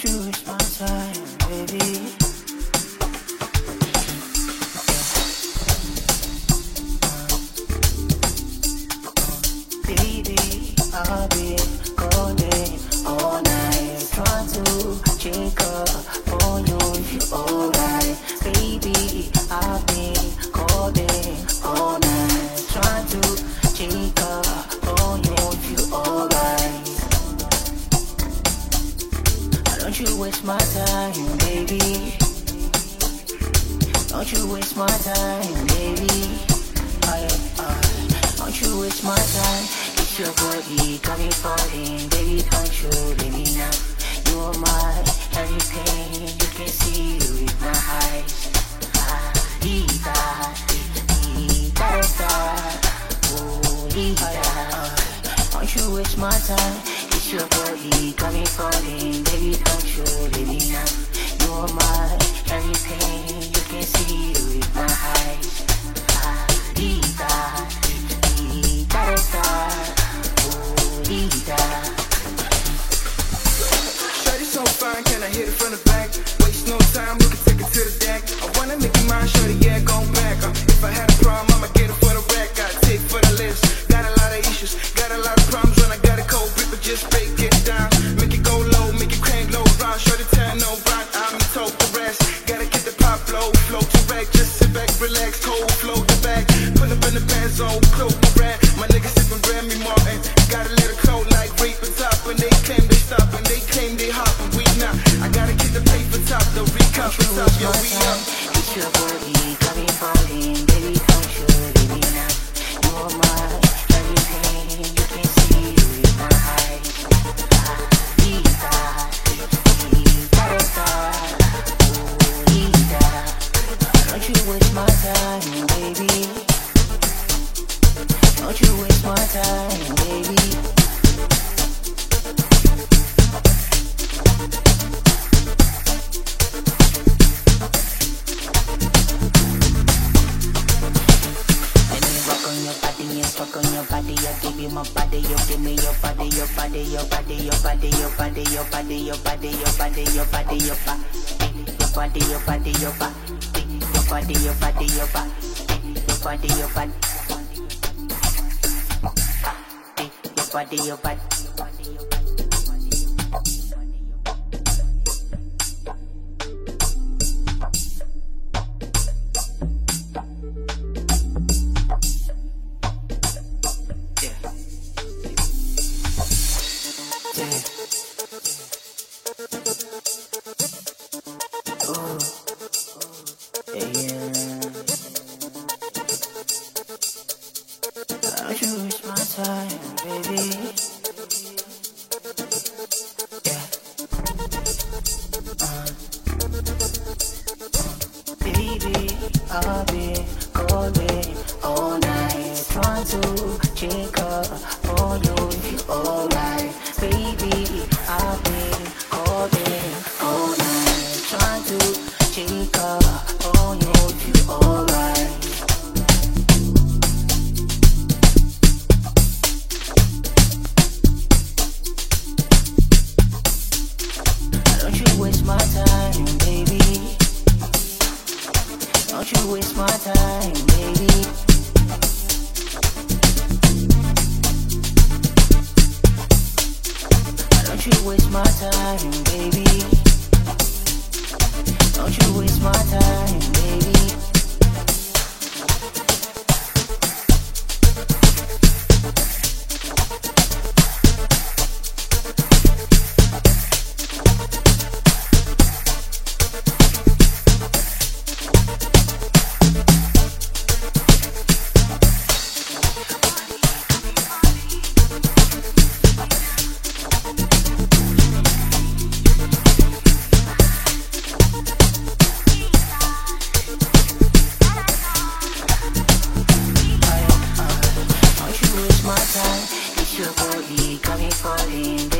you waste my time, baby. Baby, I've been calling all night, trying to check up on you if you're alright. Baby, I've been calling all night, trying to check up on you if you're alright. Don't you waste my time, baby. Don't you waste my time, baby. Don't you waste my time. It's your body got me falling, baby. Don't you leave me now. You are my everything. You can see with my eyes. Don't you waste my time. It's your body got me falling, baby. Don't you leave me now. You are my everything. You can see with my eyes. Shorty so fine, can I hit it from the back? Waste no time, we can take it to the deck. I wanna make you mine, shorty, yeah, go back. If I had a problem, I'ma get it for the rack. Gotta take for the list. Got a lot of issues, got a lot of problems when I got a cold grip, but just break it down. Make it go low, make it crank low, round. Shorty turn no rock, I'm told the rest. Gotta get the pop flow, flow to wreck. Just sit back, relax, cold flow the back. Pull up in the band zone, close the rat. My niggas sippin' Grammy Martin. Gotta let it cold like rape and top. And they claim they stop, and they claim they hop, and we not. I gotta get the paper top, the recount for top, yo, we up. It's your body got me falling, baby. Don't you leave me now. You are my everything. You can see with my eyes. Don't you waste my time, baby. Don't you waste my time, baby. Fuck on your body, I give you my body, you give me your body, your body, your body, your body, your body, your body, your body, your body, your body, your body, your body, your body, your body, your body, your body, your body, your body, your body. Don't you waste my time, baby. Yeah. Baby, I've been calling all night, trying to check up on you if you're alright. Baby, I've been calling all night, trying to check up on you if you're alright. Don't you waste my time, baby. Don't you waste my time, baby. Don't you waste my time, baby. Don't you waste my time, baby. It's your body got me falling.